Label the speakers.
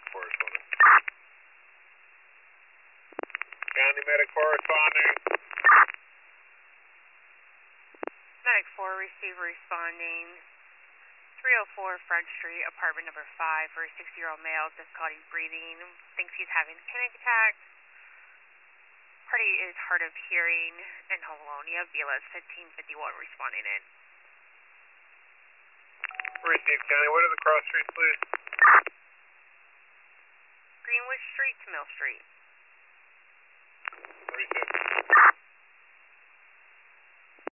Speaker 1: Medic corresponding. County Medic corresponding.
Speaker 2: Medic 4, receiver responding. 304 Front Street, apartment number 5, for a 60-year-old male, difficulty breathing, thinks he's having a panic attack. Party is hard of hearing and home alone. You have BLS 1551 responding in.
Speaker 1: Received, County. What are the cross streets, please?
Speaker 2: Greenwood Street to Mill Street.
Speaker 1: Received.